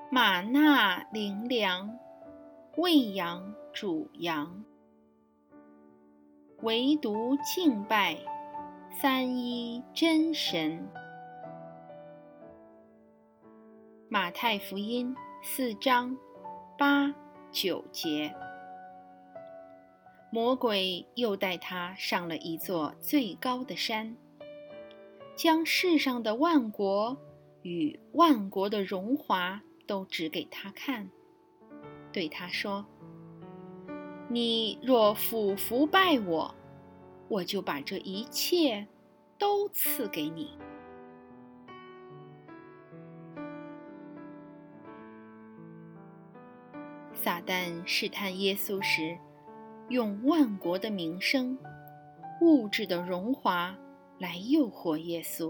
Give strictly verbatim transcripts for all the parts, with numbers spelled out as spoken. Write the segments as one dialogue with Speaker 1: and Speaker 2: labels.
Speaker 1: 玛纳灵粮，喂养主羊，唯独敬拜三一真神。马太福音四章八九节。魔鬼又带他上了一座最高的山，将世上的万国与万国的荣华都指给他看，对他说：你若俯伏拜我，我就把这一切都赐给你。撒旦试探耶稣时，用万国的名声、物质的荣华来诱惑耶稣。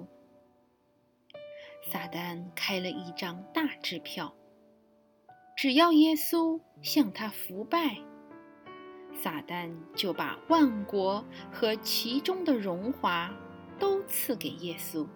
Speaker 1: 撒旦开了一张大支票，只要耶稣向他伏拜，撒旦就把万国和其中的荣华都赐给耶稣。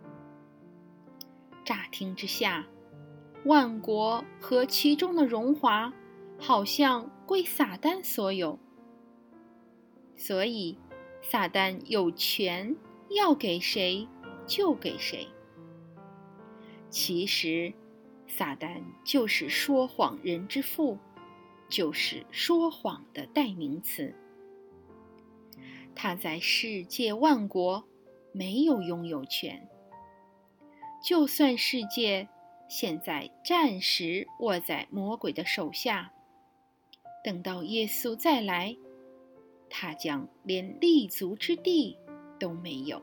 Speaker 1: 乍听之下，万国和其中的荣华好像归撒旦所有，所以撒旦有权要给谁就给谁。其实撒旦就是说谎人之父，就是说谎的代名词。他在世界万国没有拥有权，就算世界现在暂时握在魔鬼的手下，等到耶稣再来，他将连立足之地都没有。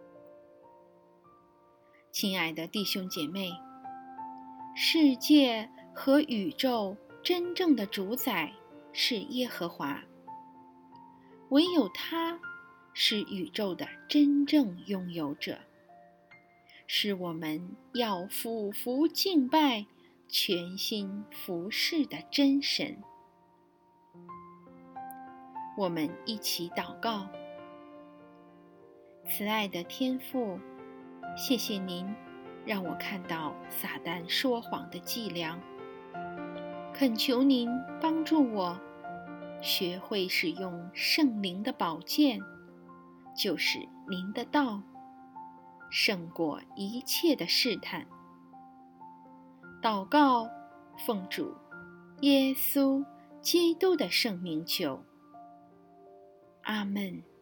Speaker 1: 亲爱的弟兄姐妹，世界和宇宙真正的主宰是耶和华，唯有他是宇宙的真正拥有者，是我们要俯伏敬拜、全心服侍的真神。我们一起祷告。慈爱的天父，谢谢您让我看到撒旦说谎的伎俩，恳求您帮助我学会使用圣灵的宝剑，就是您的道，胜过一切的试探。祷告，奉主耶稣基督的圣名求，阿们。